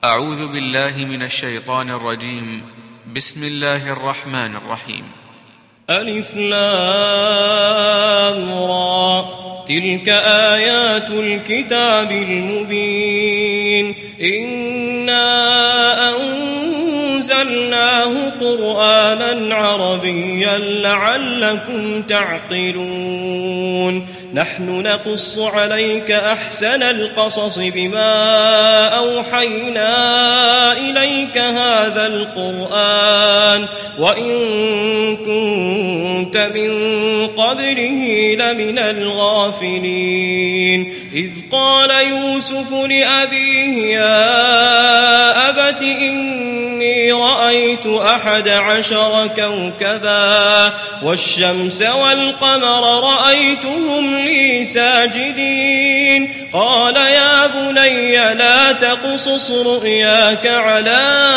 أعوذ بالله من الشيطان الرجيم. بسم الله الرحمن الرحيم. ألف لام را، تلك آيات الكتاب المبين. إنا أنزلناه قرآنا عربيا لعلكم تعقلون. نحن نقص عليك أحسن القصص بما أوحينا إليك هذا القرآن وإن كنت من قبله لمن الغافلين. إذ قال يوسف لأبيه يا أبت إني رأيت 11 كوكبا والشمس والقمر رأيتهم لي ساجدين. قال يا بني لا تقصص رؤياك على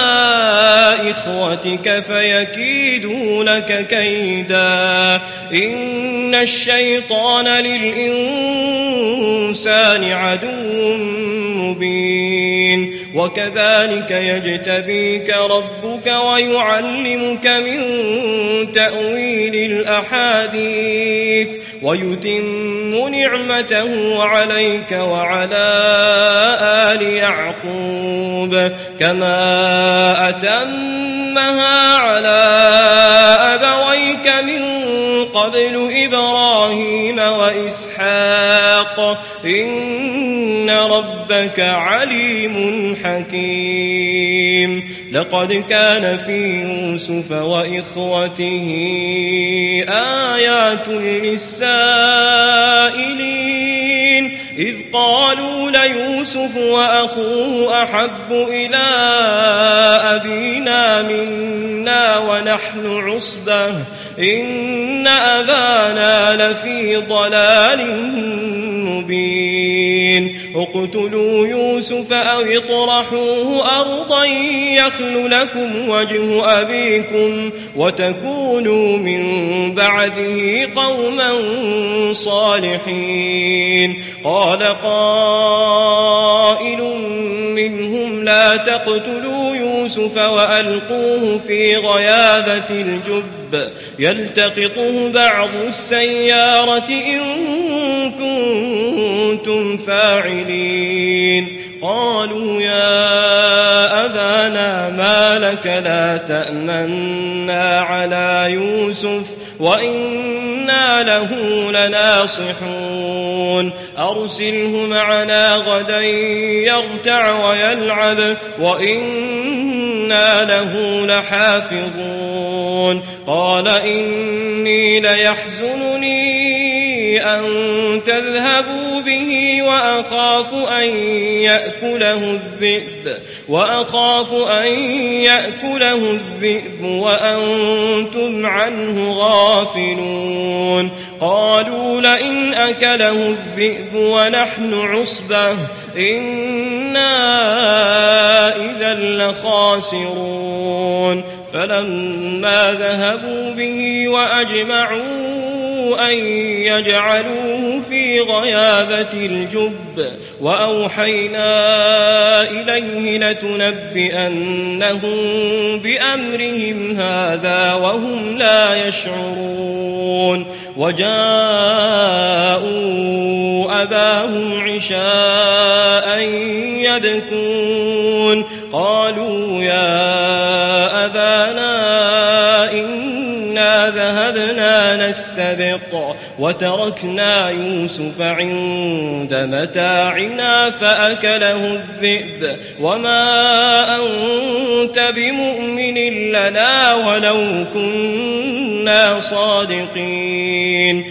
إخوتك فيكيدوا لك كيدا. إن الشيطان للإنسان عدو مبين. وكذلك يجتبيك ربك ويعلمك من تأويل الأحاديث ويتم نعمته عليك وعلى آل يعقوب كما أتمها على أبويك من قبل إبراهيم وإسحاق إن ربك عليم حكيم. لقد كان في يوسف وإخوته آيات للسائلين إذ قالوا ليوسف وأخوه أحب إلى أبينا منا ونحن عصبة إن أبانا لفي ضلال مبين. اقتلوا يوسف أو اطرحوه أرضا يخل لكم وجه أبيكم وتكونوا من بعده قوما صالحين. قال قائل منهم لا تقتلوا يوسف وألقوه في غيابة الجب يلتقطه بعض السيارة إن كنتم فاعلين. قالوا يا أبانا ما لك لا تأمنا على يوسف وإنا له لناصحون. أرسله معنا غدا يرتع ويلعب وإنا له لحافظون. قال إني ليحزنني أن تذهبوا به وأخاف أن يأكله الذئب وأنتم عنه غافلون. قالوا لئن أكله الذئب ونحن عصبة إنا إذا لخاسرون. فلما ذهبوا به وأجمعوا أن يجعلوه في غيابة الجب وأوحينا إليه لتنبئنهم بأمرهم هذا وهم لا يشعرون. وجاءوا أباهم عشاء يبكون. قالوا يا أبانا إنا ذهبنا نستبق وتركنا يوسف عند متاعنا فأكله الذئب وما أنت بمؤمن لنا ولو كنا صادقين.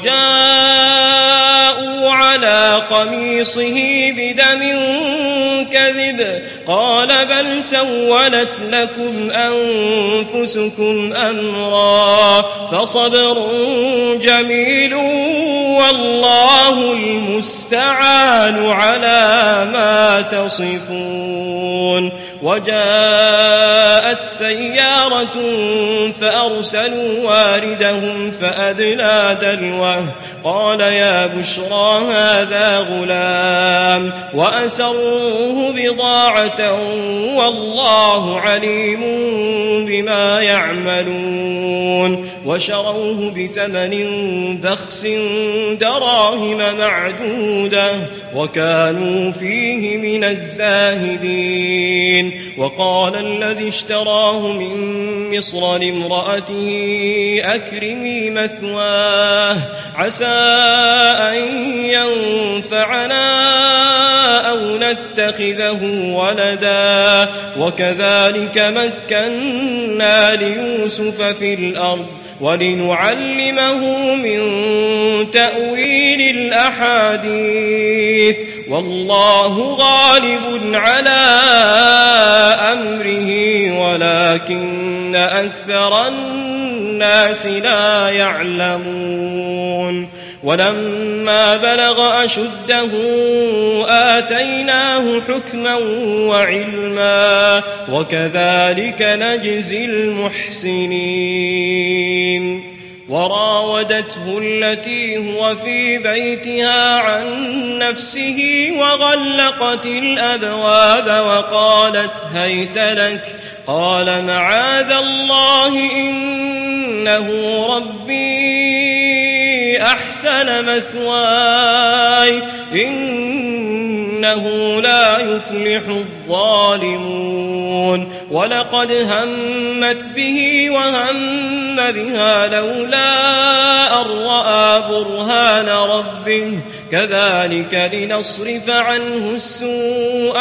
وجاءوا على قميصه بدم كذب قال بل سولت لكم أنفسكم أمرا فصبر جميل والله المستعان على ما تصفون. وجاءت جاءت سيارة فأرسلوا واردهم فأدلى دلوه قال يا بشرى هذا غلام وأسروه بضاعة والله عليم بما يعملون وشروه بثمن بخس دراهم معدودة وكانوا فيه من الزاهدين وقال الذي اشتراه من مصر لامرأته أكرمي مثواه عسى أن ينفعنا أو نتخذه ولدا وكذلك مكنا ليوسف في الأرض ولنعلمه من تأويل الأحاديث والله غالب على أمره ولكن أكثر الناس لا يعلمون ولما بلغ أشده آتيناه حكما وعلما وكذلك نجزي المحسنين وراودته التي هو في بيتها عن نفسه وغلقت الأبواب وقالت هيت لك قال معاذ الله إنه ربي أحسن مثواي إنه لا يفلح الظالمون ولقد همت به وهم بها لولا أن رأى برهان ربه كذلك لنصرف عنه السوء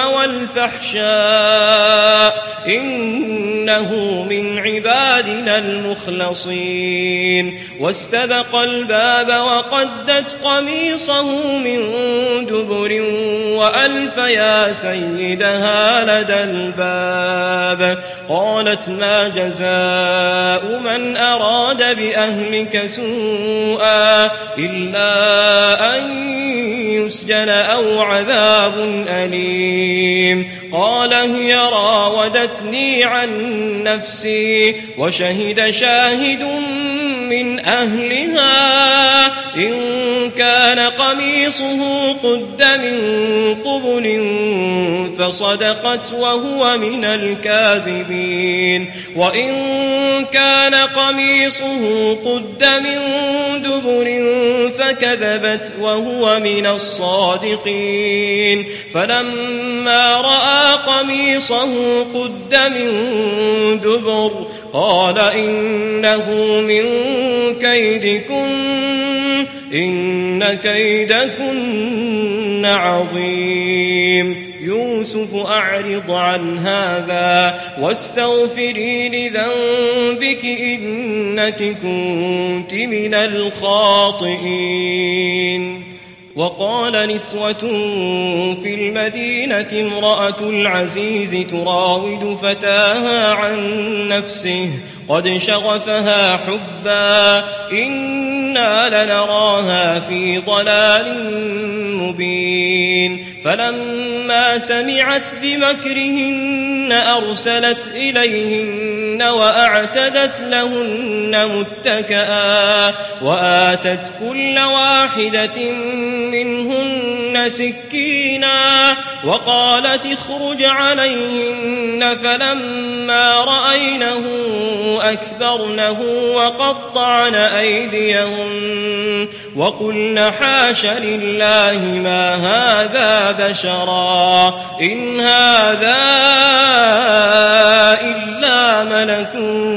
والفحشاء إنه من عبادنا المخلصين واستبق الباب وقدت قميصه من دبر وألف يا سيدها لدى الباب قالت ما جزاء من أراد بأهلك سوءا إلا أن يسجن أو عذاب أليم قال هي راودتني عن نفسي وشهد شاهد من أهلها إن كان قميصه قد من قبل فصدقت وهو من الكاذبين وإن كان قميصه قد من دبر فكذبت وهو من الصادقين فلما رأى قميصه قد من دبر قال إنه من كيدكن إن كيدكن عظيم يوسف أعرض عن هذا واستغفري لذنبك إنك كنت من الخاطئين وقال نسوة في المدينة امرأة العزيز تراود فتاها عن نفسه قد شغفها حبا إنا لنراها في ضلال مبين فلما سمعت بمكرهن أرسلت إليهن وأعتدت لهن متكئا وآتت كل واحدة منهن سكينا وقالت اخرج عليهن فلما رأينه أكبرنه وقطعن أيديهن وقلن حاش لله ما هذا بشرا إن هذا إلا ملك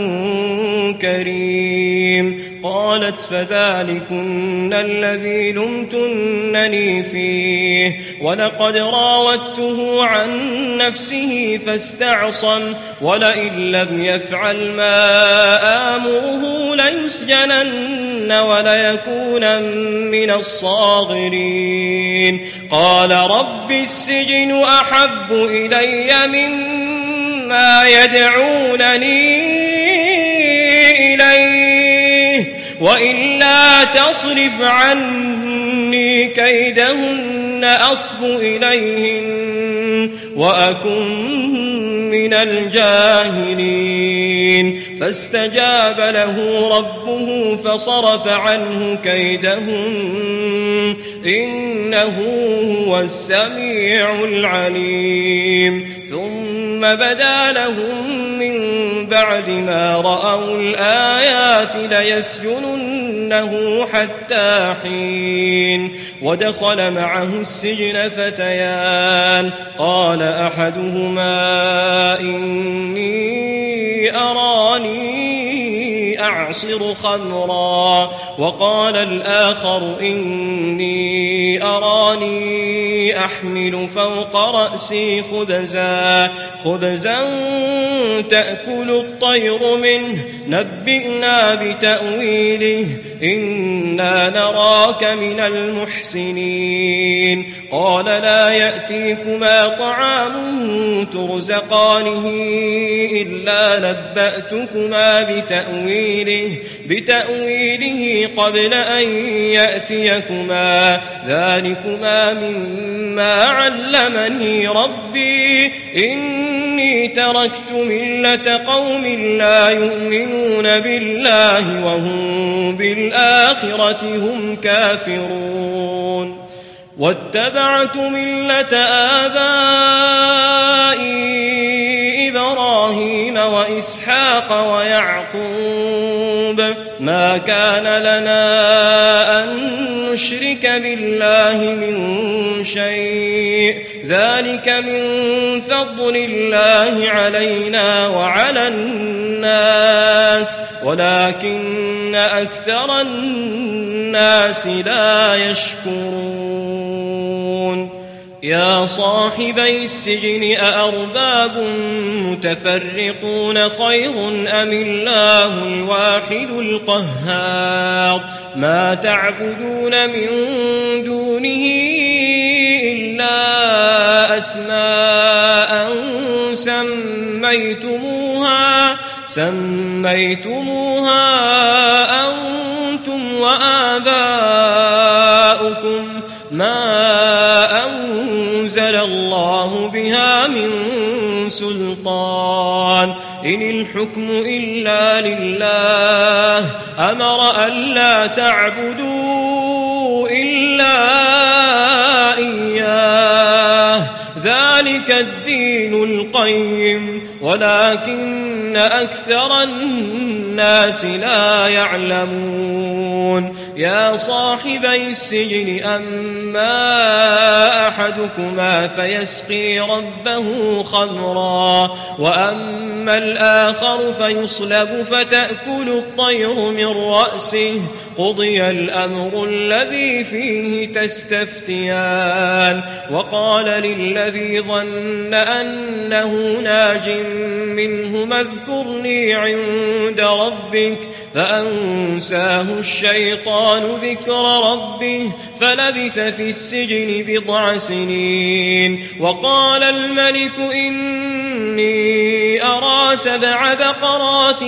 كريم قالت فذلكن الذي لمتنني فيه ولقد راودته عن نفسه فاستعصم ولئن لم يفعل ما آمره ليسجنن وليكون من الصاغرين قال رب السجن أحب إلي مما يدعونني إليه وإلا تصرف عني كيدهن أصب إليهن وأكن من الجاهلين فاستجاب له ربه فصرف عنه كيدهم إنه هو السميع العليم ثم بدا لهم من بعد ما رأوا الآيات ليسجننه حتى حين ودخل معه السجن فتيان قال أحدهما إني أراني أعصر خمرا وقال الآخر إني أراني أحمل فوق رأسي خبزا تأكل الطير منه نبئنا بتأويله إنا نراك من المحسنين قال لا يأتيكما طعام ترزقانه إلا نبأتكما بتأويله قبل أن يأتيكما ذلكما مما علمني ربي إني تركت ملة قوم لا يؤمنون بالله وهم بالآخرة هم كافرون واتبعت ملة آبائي إبراهيم وإسحاق ويعقوب ما كان لنا أن نشرك بالله من شيء ذلك من فضل الله علينا وعلى الناس ولكن أكثر الناس لا يشكرون يا صاحبي السجن أأرباب متفرقون خير أم الله الواحد القهار ما تعبدون من دونه إلا أسماء سميتموها أنتم وآباؤكم ما أنزل الله بها من سلطان إن الحكم إلا لله أمر ألا تعبدوا إلا إياه ذلك الدين القيم ولكن أكثر الناس لا يعلمون يا صاحبي السجن أما أحدكما فيسقي ربه خمرا وأما الآخر فيصلب فتأكل الطير من رأسه قضي الأمر الذي فيه تستفتيان وقال للذي ظن أنه ناج منهما اذكرني عند ربك فأنساه الشيطان ذكر ربه فلبث في السجن 9 سنين وقال الملك إني أرى 7 بقرات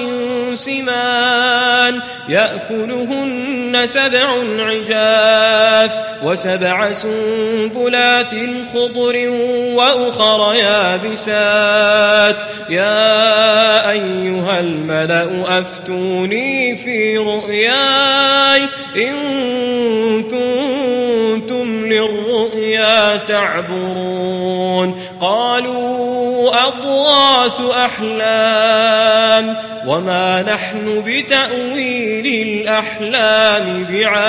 سمان يأكلهن 7 عجاف و7 سنبلات خضر وأخر يابسات يا أيها الملأ أفتوني في رؤياي إن كنتم للرؤيا تعبرون قالوا أضغاث أحلام وما نحن بتأويل الأحلام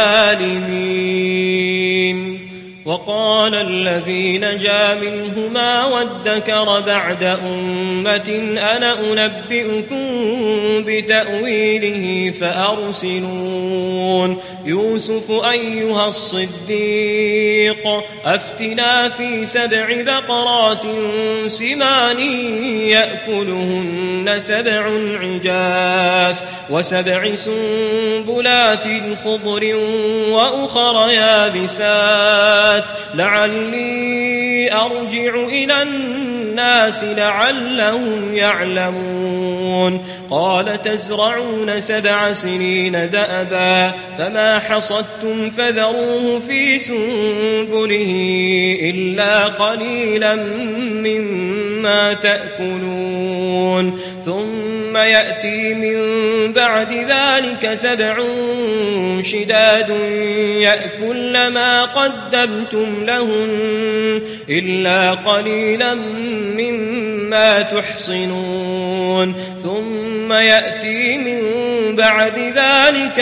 بعالمين وقال الذي نجا منهما وادكر بعد أمة أنا أنبئكم بتأويله فأرسلون يوسف أيها الصديق أفتنا في 7 بقرات سمان يأكلهن 7 عجاف و7 سنبلات خضر وأخر يابسات لعلي أرجع إلى الناس لعلهم يعلمون قال تزرعون 7 سنين دأبا فما حصدتم فذروه في سنبله إلا قليلا مما تأكلون ثم يأتي من بعد ذلك 7 شداد يأكل ما قدمتم لهن إلا قليلا مما تحصنون ثم يأتي من بعد ذلك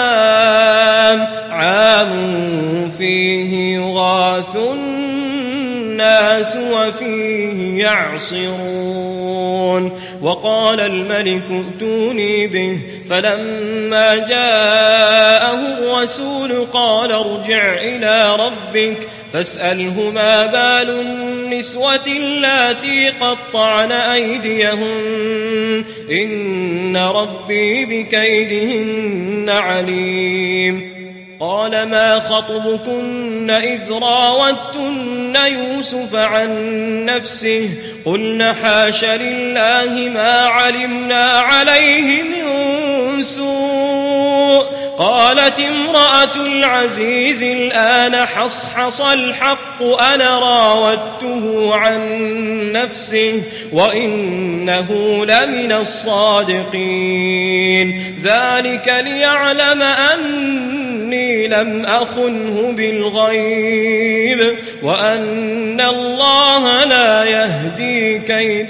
عام فيه يغاث الناس وفيه يعصرون وقال الملك ائتوني به فلما جاءه الرسول قال ارجع إلى ربك فاسأله ما بال النسوة اللاتي قطعن أيديهن إن ربي بكيدهن عليم قال ما خطبكن إذ راوتن يوسف عن نفسه قلن حاش لله ما علمنا عليه من سوء قالت امرأة العزيز الآن حصحص الحق أنا راودته عن نفسه وإنه لمن الصادقين ذلك ليعلم أني لم أخنه بالغيب وأن الله لا يهدي كيد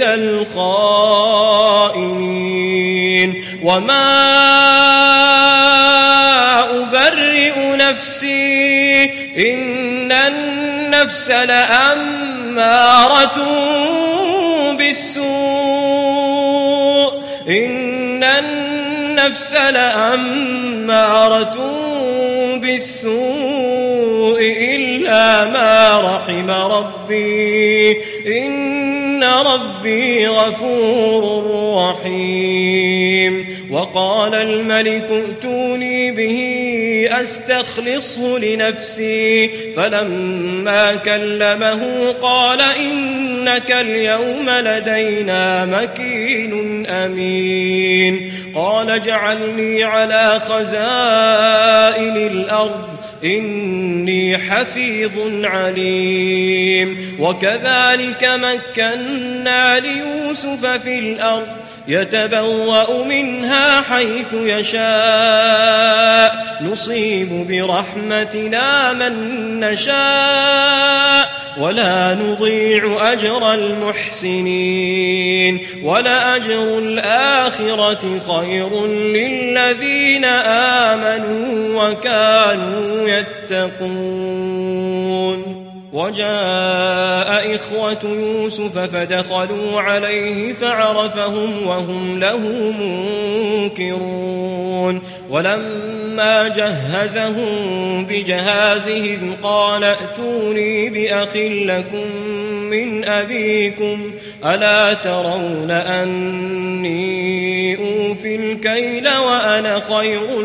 الخائنين وما أبرئ نفسي إن النفس لأمارة بالسوء إن النفس لأمارة بالسوء إلا ما رحم ربي إن ربي غفور رحيم وقال الملك ائتوني به أستخلصه لنفسي فلما كلمه قال إنك اليوم لدينا مكين أمين قال اجعلني على خزائن الأرض إني حفيظ عليم وكذلك مكنا ليوسف في الأرض يتبوأ منها حيث يشاء نصيب برحمتنا من نشاء ولا نضيع أجر المحسنين ولأجر الآخرة خير للذين آمنوا وكانوا يتقون وجاء إخوة يوسف فدخلوا عليه فعرفهم وهم له منكرون ولما جهزهم بجهازهم قال ائتوني بأخ لكم من أبيكم ألا ترون أني أوفي الكيل وأنا خير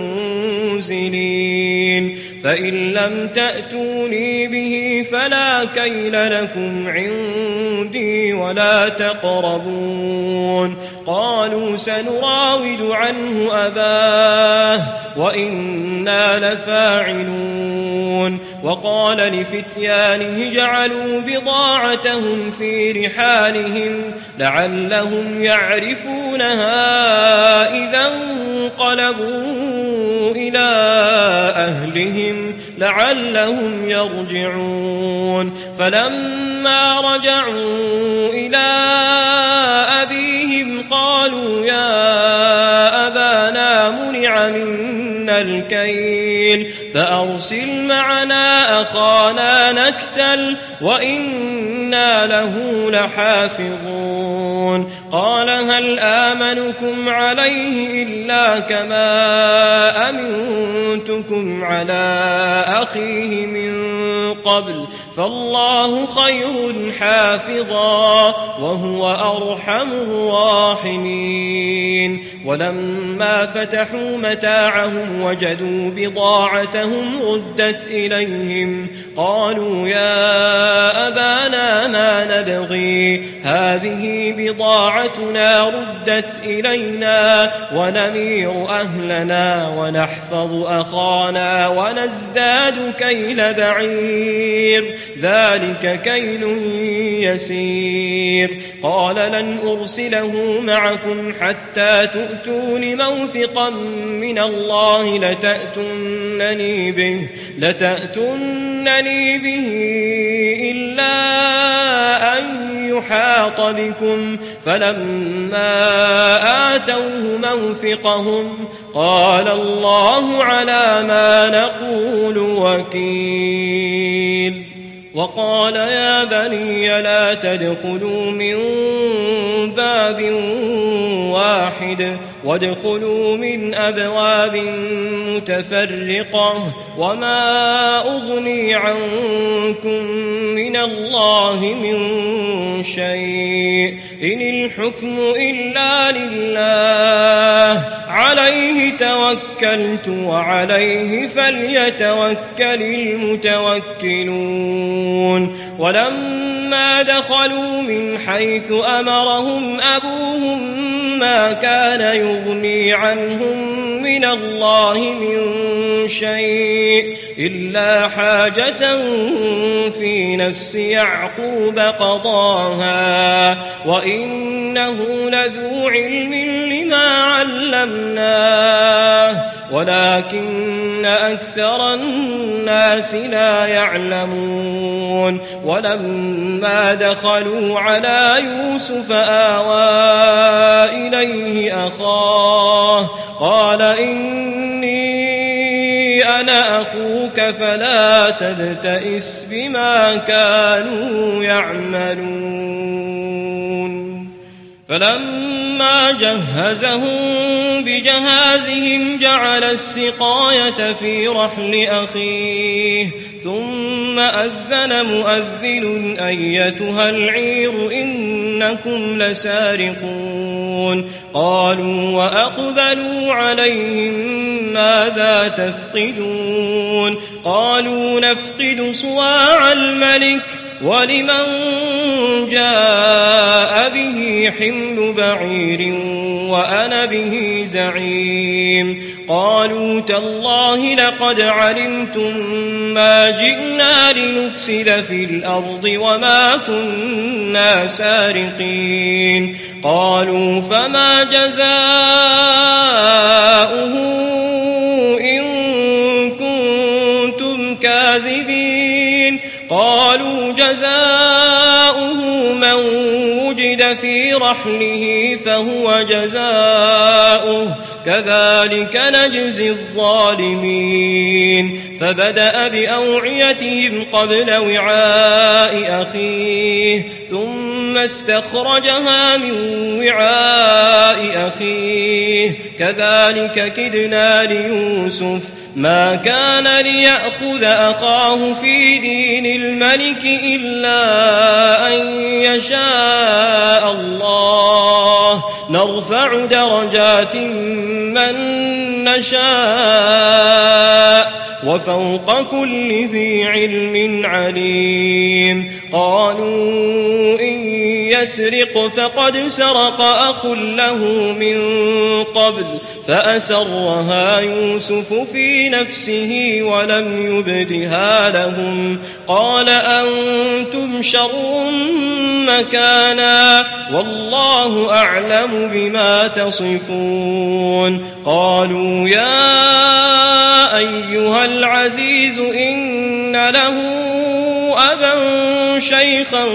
المنزلين فإن لم تأتوني به فلا كيل لكم عندي ولا تقربون قالوا سنراود عنه أباه وإنا لفاعلون وقال لفتيانه جعلوا بضاعتهم في رحالهم لعلهم يعرفونها إذا انقلبوا إلى أهلهم لعلهم يرجعون فلما رجعوا إلى أبيهم قالوا يا أبانا منع منا الكيل فأرسل معنا أخانا نكتل وإنا له لحافظون قال هل آمنكم عليه إلا كما أمنتكم على أخيه من قبل فالله خير حافظا وهو أرحم الراحمين. ولما فتحوا متاعهم وجدوا بضاعتهم ردت إليهم قالوا يا أبانا ما نبغي هذه بضاعتنا ردت إلينا ونمير أهلنا ونحفظ أخانا ونزداد كيل بعير ذلك كيل يسير. قال لن أرسله معكم حتى تؤتون موثقا من الله لتأتونني به إلا أن يحاط بكم. فلما آتوه موثقهم قال الله على ما نقول وكيل. وقال يا بني لا تدخلوا من باب واحد وادخلوا من أبواب متفرقة وما أغني عنكم من الله من شيء إن الحكم إلا لله عليه توكلت وعليه فليتوكل المتوكلون. ولما دخلوا من حيث أمرهم أبوهم ما كان يغني عنهم من الله من شيء إلا حاجة في نفس يعقوب قضاها وإنه لذو علم لما علمناه ولكن أكثر الناس لا يعلمون. ولما دخلوا على يوسف آوى إليه أخاه قال إني أنا أخوك فلا تبتئس بما كانوا يعملون. فلما جهزهم بجهازهم جعل السقاية في رحل أخيه ثم أذن مؤذن أيتها العير إنكم لسارقون. قالوا وأقبلوا عليهم ماذا تفقدون قالوا نفقد صواع الملك ولمن جاء به حمل بعير وأنا به زعيم. قالوا تالله لقد علمتم ما جئنا لنفسد في الأرض وما كنا سارقين. قالوا فما جزاؤه إن كنتم كاذبين. قالوا جزاؤه من وجد في رحله فهو جزاؤه كذلك نجزي الظالمين. فبدأ بأوعيتهم قبل وعاء أخيه ثم استخرجها من وعاء أخيه كذلك كدنا ليوسف ما كان ليأخذ أخاه في دين الملك إلا أن يشاء الله نرفع درجات من نشاء وفوق كل ذي علم عليم. قالوا إن يسرق فقد سرق أخ له من قبل فأسرها يوسف في نفسه ولم يبدها لهم. قال أنتم شر مكانا والله أعلم بما تصفون. قالوا يا أيها العزيز إن له أبا شيخا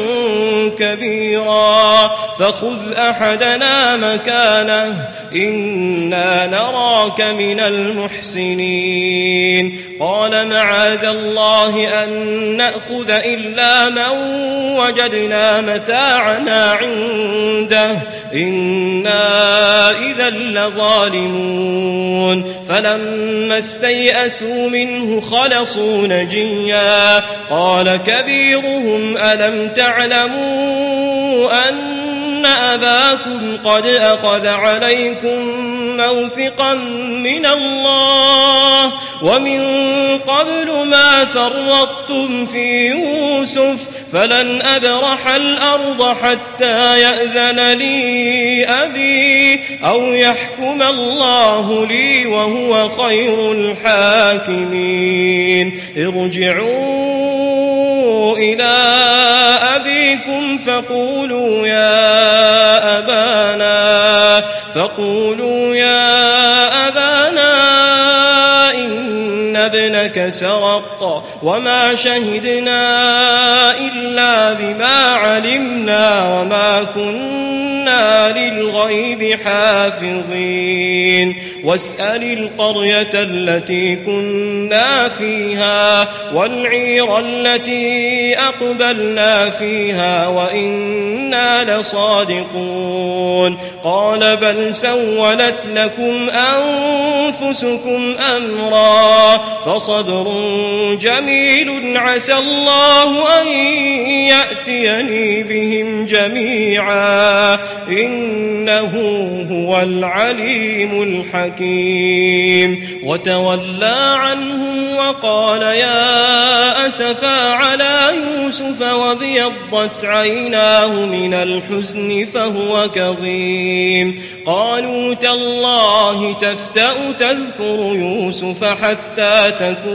كبيرا فخذ أحدنا مكانه إنا نراك من المحسنين. قال معاذ الله أن نأخذ إلا من وجدنا متاعنا عنده إنا إذا لظالمون. فلما استيئسوا منه خلصوا نجيا قال كبيرهم ألم تعلموا أن أباكم قد أخذ عليكم موثقا من الله ومن قبل ما فرطتم في يوسف فلن أبرح الأرض حتى يأذن لي أبي أو يحكم الله لي وهو خير الحاكمين ارجعوا إلى أبيكم فقولوا يا أبانا إن ابنك سرق وما شهدنا إلا بما علمنا وما كنا للغيب حافظين واسأل القرية التي كنا فيها والعير التي أقبلنا فيها وإنا لصادقون قال بل سولت لكم أنفسكم أمرا فصبر جميل عسى الله أن يأتيني بهم جميعا إنه هو العليم الحكيم وتولى عنهم وقال يا أسفا على يوسف وابيضت عيناه من الحزن فهو كظيم قالوا تالله تفتأ تذكر يوسف حتى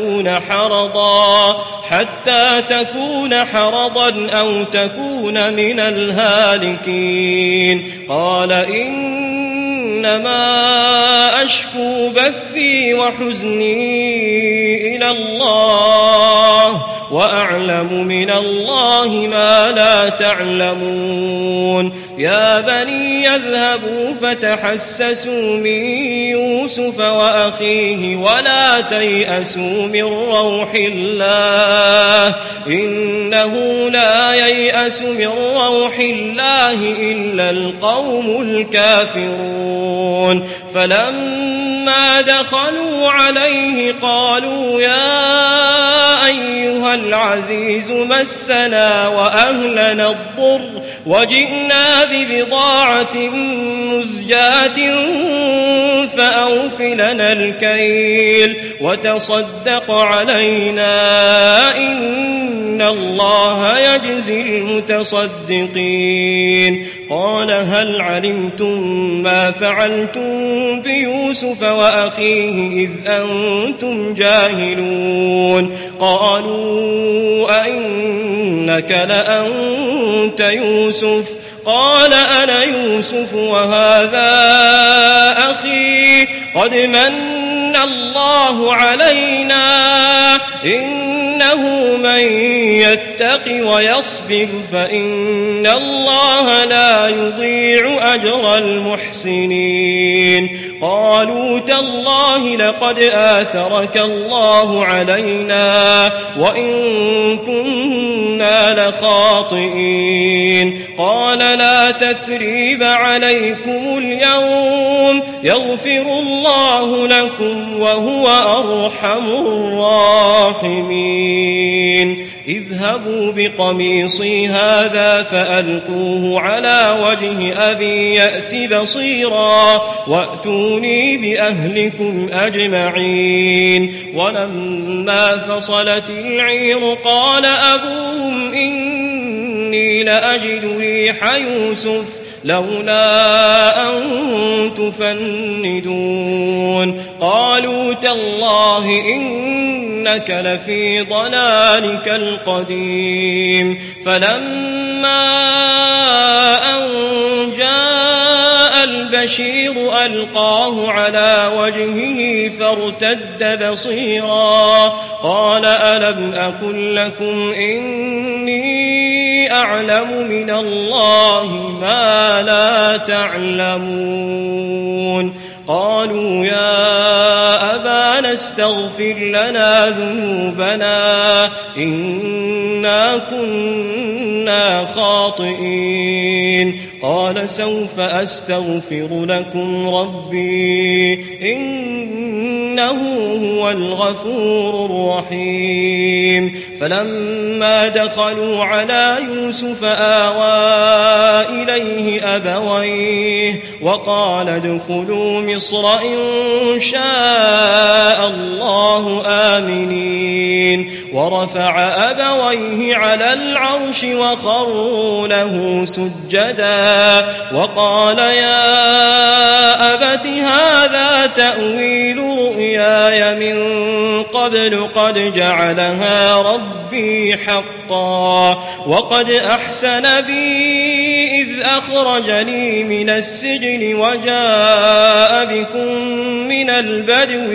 تكون حرضا أو تكون من الهالكين قال إنما أشكو بثي وحزني إلى الله وأعلم من الله ما لا تعلمون يا بني يذهبوا فتحسسوا من يوسف وأخيه ولا تيأسوا من روح الله إنه لا ييأس من روح الله إلا القوم الكافرون فلما دخلوا عليه قالوا يا أيها العزيز مسنا وأهلنا الضر وجئنا ببضاعة مزجاة فأوف لنا الكيل وتصدق علينا إن الله يجزي المتصدقين قال هل علمتم ما فعلتم بيوسف وأخيه إذ أنتم جاهلون قالوا أئنك لأنت يوسف قال أنا يوسف وهذا أخي قد من الله علينا إنه من يتق ويصبر فإن الله لا يضيع أجر المحسنين قالوا تالله لقد آثرك الله علينا وإن كنا لخاطئين قال لا تثريب عليكم اليوم يغفر الله لكم وهو أرحم الراحمين اذهبوا بقميصي هذا فألقوه على وجه أبي يأت بصيرا وأتوني بأهلكم أجمعين ولما فصلت العير قال أبوهم إني لأجد ريح يوسف لولا أن تفندون قالوا تالله إنك لفي ضلالك القديم فلما أن جاء البشير ألقاه على وجهه فارتد بصيرا قال ألم أقل لكم إني أعلم من الله ما لا تعلمون قالوا يا أبانا استغفر لنا ذنوبنا إنا كنا خاطئين قال سوف أستغفر لكم ربي إنه إنه هو الغفور الرحيم فلما دخلوا على يوسف آوى إليه أبويه وقال ادخلوا مصر إن شاء الله آمنين ورفع أبويه على العرش وخروا له سجدا وقال يا أبت هذا تأويل رؤياي من قبل قد جعلها ربي حقا وقد أحسن بي إذ أخرجني من السجن وجاء بكم من البدو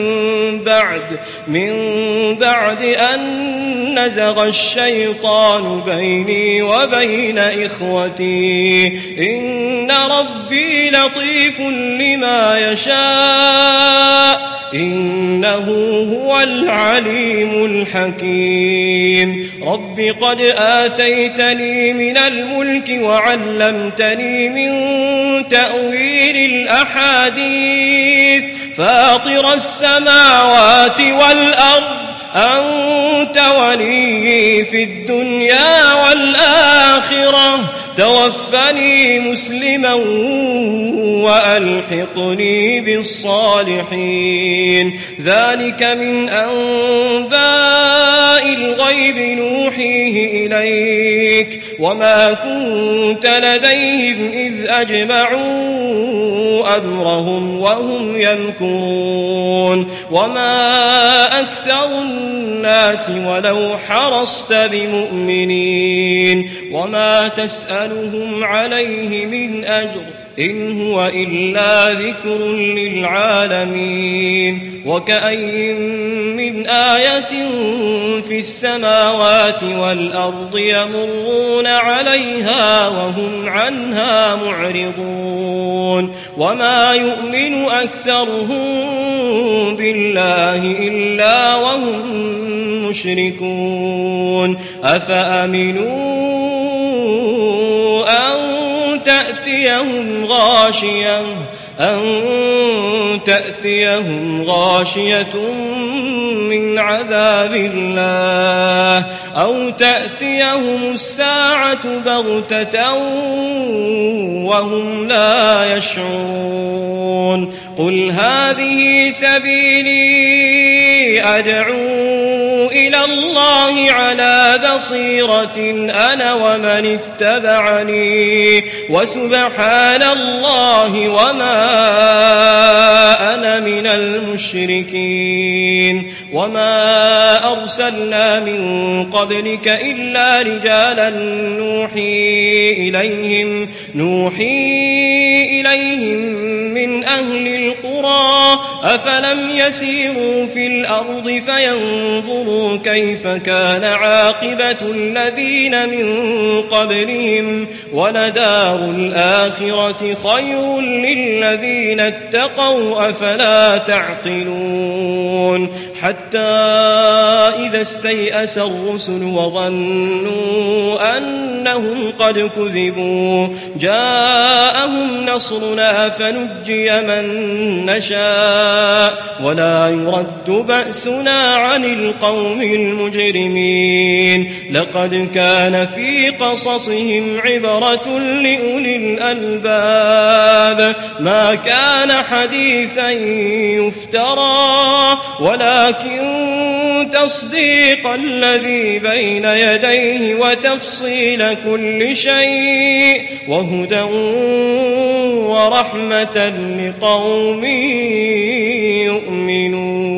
من بعد أن نزغ الشيطان بيني وبين إخوتي إن ربي لطيف لما يشاء إنه هو العليم الحكيم رب قد آتيتني من الملك وعلمتني من تأويل الأحاديث فاطر السماوات والأرض أنت ولي في الدنيا والآخرة توفني مسلما وألحقني بالصالحين ذلك من أنباء الغيب نوحيه إليك وما كنت لديهم إذ أجمعوا أمرهم وهم يمكرون وما أكثر الناس ولو حرصت بمؤمنين وما تسألهم عليه من أجر إن هو إلا ذكر للعالمين وكأي من آية في السماوات والأرض يمرون عليها وهم عنها معرضون وما يؤمن أكثرهم بالله إلا وهم مشركون أفأمنوا أن تأتيهم غاشية من عذاب الله أو تأتيهم الساعة بغتة وهم لا يشعرون قل هذه سبيلي أدعو إلى الله على بصيرة أنا ومن اتبعني وسبحان الله وما أنا من المشركين وما أرسلنا من قبلك إلا رجالا نوحي إليهم من أهل القرى أفلم يسيروا في الأرض فينظروا كيف كان عاقبة الذين من قبلهم ولدار الآخرة خير للذين اتقوا أفلا تعقلون حتى إذا استيأس الرسل وظنوا أنهم قد كذبوا جاءهم نصرنا فنجي من نشاء ولا يرد بأسنا عن القوم المجرمين لقد كان في قصصهم عبرة لأولي الألباب ما كان حديثا يفترى ولكن تصديق الذي بين يديه وتفصيل كل شيء وهدى ورحمة لقوم يؤمنون